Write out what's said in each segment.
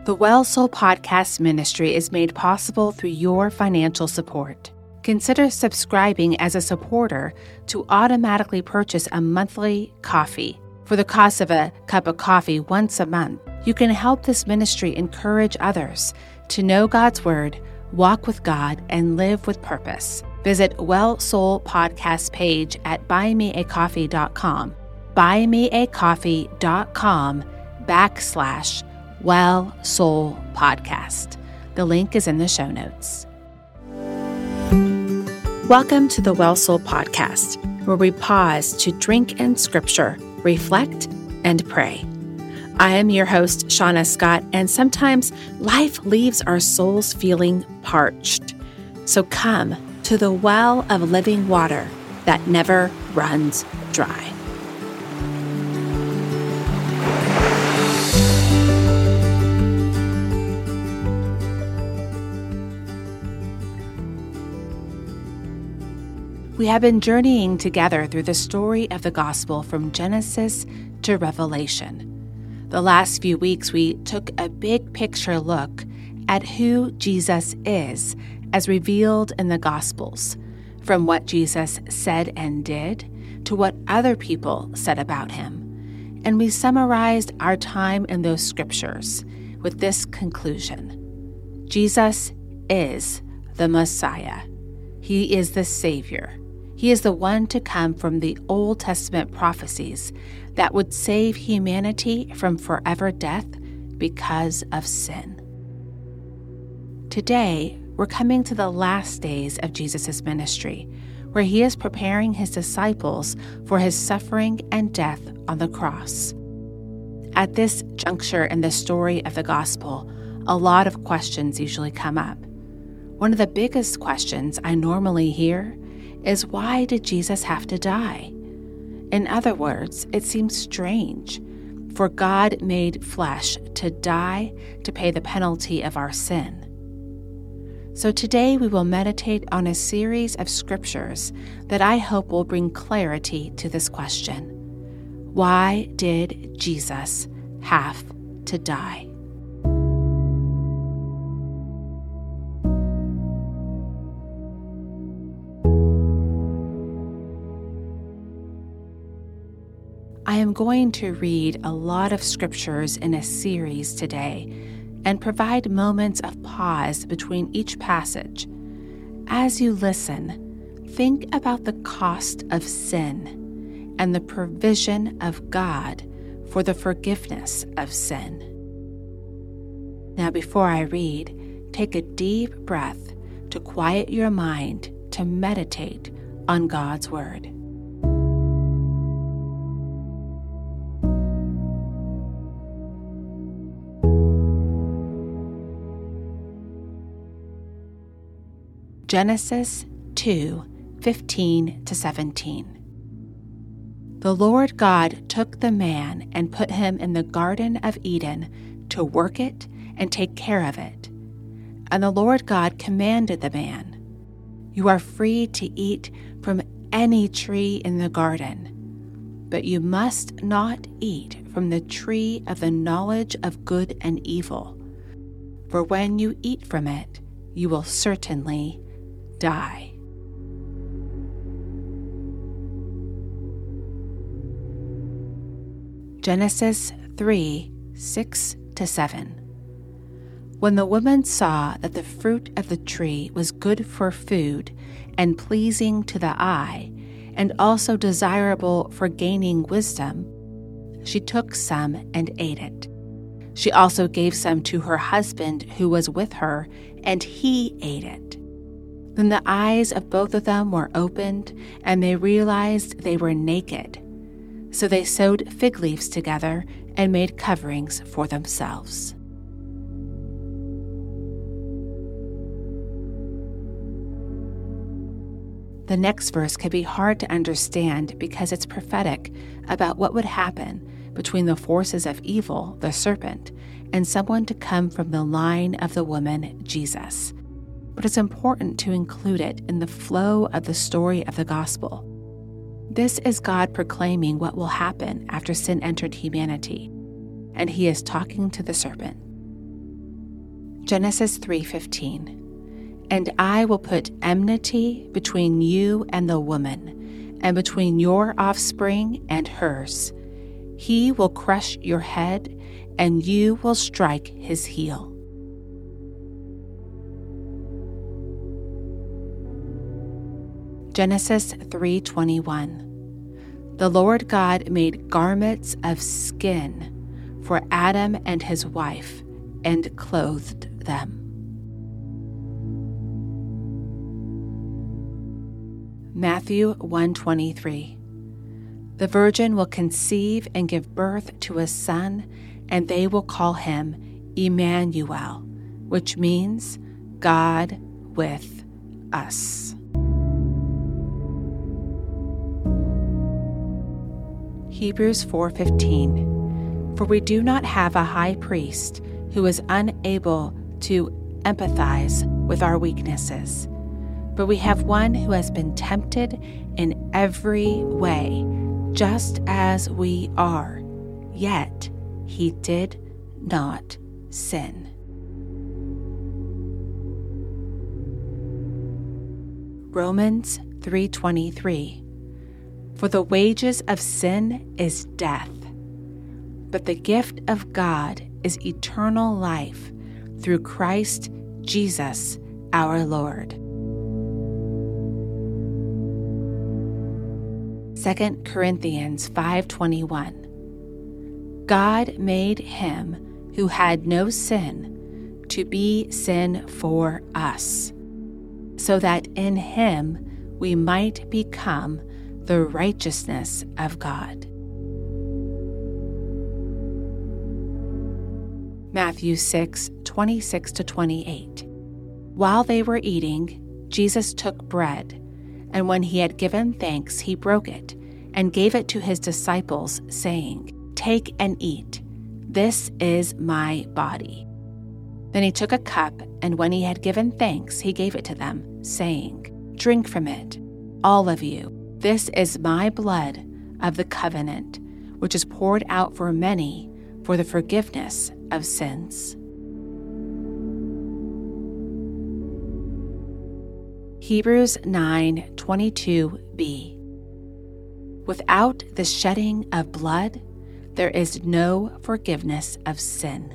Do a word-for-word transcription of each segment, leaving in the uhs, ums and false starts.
The Well Soul Podcast Ministry is made possible through your financial support. Consider subscribing as a supporter to automatically purchase a monthly coffee. For the cost of a cup of coffee once a month, you can help this ministry encourage others to know God's Word, walk with God, and live with purpose. Visit Well Soul Podcast page at buy me a coffee dot com. buy me a coffee dot com backslash Well Soul Podcast. The link is in the show notes. Welcome to the Well Soul Podcast, where we pause to drink in Scripture, reflect, and pray. I am your host, Shauna Scott, and sometimes life leaves our souls feeling parched. So come to the well of living water that never runs dry. We have been journeying together through the story of the gospel from Genesis to Revelation. The last few weeks, we took a big picture look at who Jesus is as revealed in the Gospels, from what Jesus said and did to what other people said about him. And we summarized our time in those scriptures with this conclusion: Jesus is the Messiah. He is the Savior. He is the one to come from the Old Testament prophecies that would save humanity from forever death because of sin. Today, we're coming to the last days of Jesus' ministry, where he is preparing his disciples for his suffering and death on the cross. At this juncture in the story of the gospel, a lot of questions usually come up. One of the biggest questions I normally hear is, why did Jesus have to die? In other words, it seems strange, for God made flesh to die to pay the penalty of our sin. So today we will meditate on a series of scriptures that I hope will bring clarity to this question. Why did Jesus have to die? I am going to read a lot of scriptures in a series today and provide moments of pause between each passage. As you listen, think about the cost of sin and the provision of God for the forgiveness of sin. Now, before I read, take a deep breath to quiet your mind to meditate on God's Word. Genesis two, fifteen to seventeen. The Lord God took the man and put him in the Garden of Eden to work it and take care of it. And the Lord God commanded the man, "You are free to eat from any tree in the garden, but you must not eat from the tree of the knowledge of good and evil, for when you eat from it, you will certainly die." Genesis three, six to seven. When the woman saw that the fruit of the tree was good for food and pleasing to the eye, and also desirable for gaining wisdom, she took some and ate it. She also gave some to her husband who was with her, and he ate it. Then the eyes of both of them were opened, and they realized they were naked. So they sewed fig leaves together and made coverings for themselves. The next verse can be hard to understand because it's prophetic about what would happen between the forces of evil, the serpent, and someone to come from the line of the woman, Jesus. But it's important to include it in the flow of the story of the gospel. This is God proclaiming what will happen after sin entered humanity, and he is talking to the serpent. Genesis three fifteen. And I will put enmity between you and the woman, and between your offspring and hers. He will crush your head, and you will strike his heel. Genesis three twenty-one. The Lord God made garments of skin for Adam and his wife, and clothed them. Matthew one twenty-three. The virgin will conceive and give birth to a son, and they will call him Emmanuel, which means God with us. Hebrews four fifteen. For we do not have a high priest who is unable to empathize with our weaknesses, but we have one who has been tempted in every way, just as we are, yet he did not sin. Romans three twenty-three. For the wages of sin is death, but the gift of God is eternal life through Christ Jesus our Lord. Second Corinthians five twenty-one. God made him who had no sin to be sin for us, so that in him we might become the righteousness of God. Matthew six twenty-six to twenty-eight. While they were eating, Jesus took bread, and when he had given thanks, he broke it and gave it to his disciples, saying, Take and eat. This is my body. Then he took a cup, and when he had given thanks, he gave it to them, saying, Drink from it, all of you. This is my blood of the covenant, which is poured out for many for the forgiveness of sins. Hebrews nine twenty-two b. Without the shedding of blood, there is no forgiveness of sin.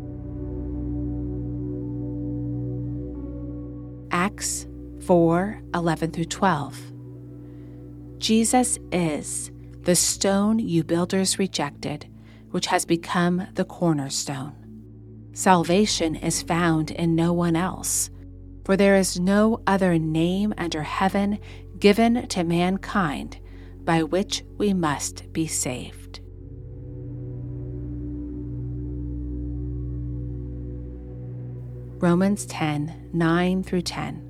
Acts four eleven through twelve. Jesus is the stone you builders rejected, which has become the cornerstone. Salvation is found in no one else, for there is no other name under heaven given to mankind by which we must be saved. Romans ten nine through ten.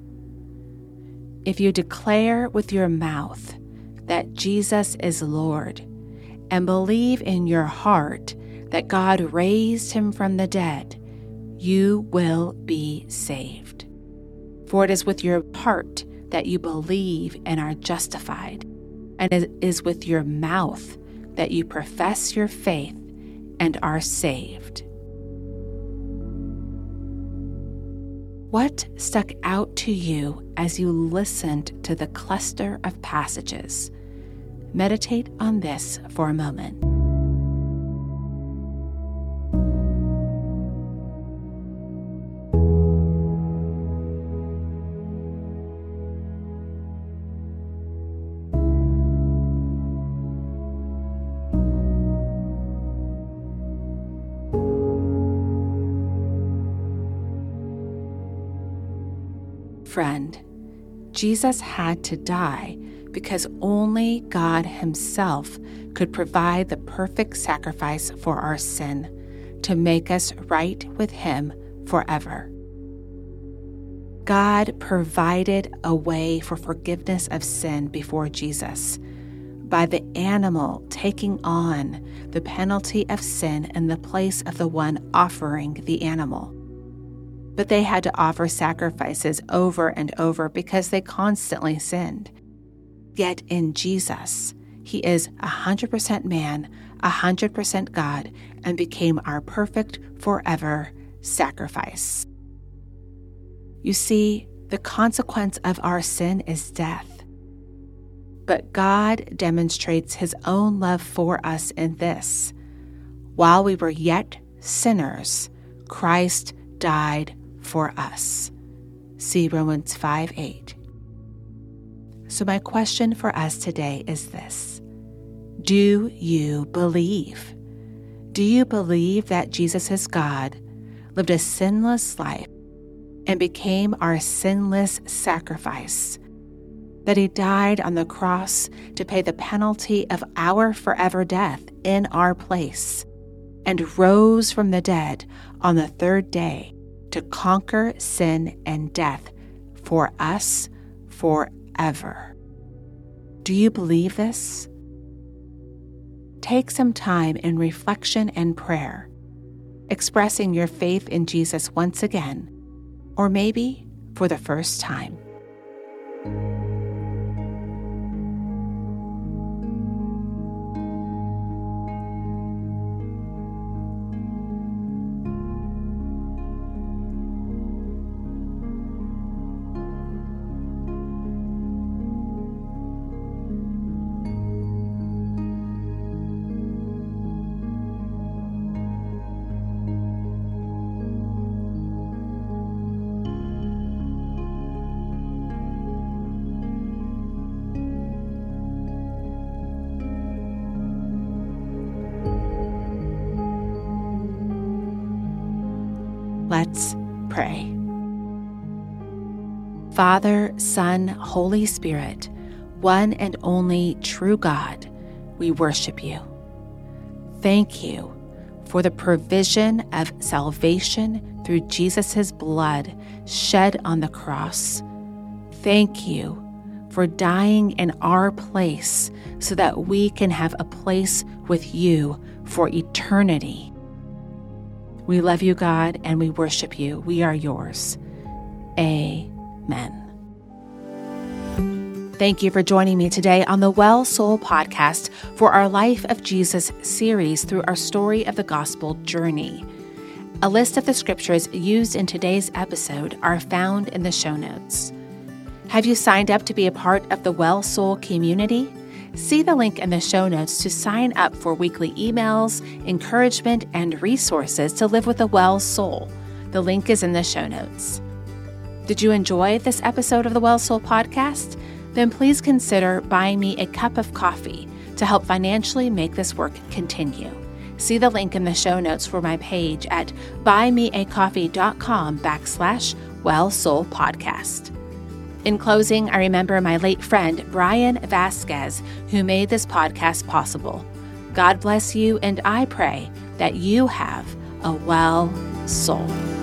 If you declare with your mouth that Jesus is Lord, and believe in your heart that God raised him from the dead, you will be saved. For it is with your heart that you believe and are justified, and it is with your mouth that you profess your faith and are saved. What stuck out to you as you listened to the cluster of passages? Meditate on this for a moment. Friend, Jesus had to die because only God himself could provide the perfect sacrifice for our sin to make us right with him forever. God provided a way for forgiveness of sin before Jesus by the animal taking on the penalty of sin in the place of the one offering the animal. But they had to offer sacrifices over and over because they constantly sinned. Yet in Jesus, he is one hundred percent man, one hundred percent God, and became our perfect forever sacrifice. You see, the consequence of our sin is death. But God demonstrates his own love for us in this: while we were yet sinners, Christ died for us. See Romans five eight. So my question for us today is this: do you believe? Do you believe that Jesus is God, lived a sinless life, and became our sinless sacrifice? That he died on the cross to pay the penalty of our forever death in our place, and rose from the dead on the third day to conquer sin and death for us forever. Do you believe this? Take some time in reflection and prayer, expressing your faith in Jesus once again, or maybe for the first time. Let's pray. Father, Son, Holy Spirit, one and only true God, we worship you. Thank you for the provision of salvation through Jesus' blood shed on the cross. Thank you for dying in our place so that we can have a place with you for eternity. We love you, God, and we worship you. We are yours. Amen. Thank you for joining me today on the Well Soul Podcast for our Life of Jesus series through our Story of the Gospel journey. A list of the scriptures used in today's episode are found in the show notes. Have you signed up to be a part of the Well Soul community? See the link in the show notes to sign up for weekly emails, encouragement, and resources to live with a well soul. The link is in the show notes. Did you enjoy this episode of the Well Soul Podcast? Then please consider buying me a cup of coffee to help financially make this work continue. See the link in the show notes for my page at buymeacoffee.com backslash Well Soul Podcast. In closing, I remember my late friend, Brian Vasquez, who made this podcast possible. God bless you, and I pray that you have a well soul.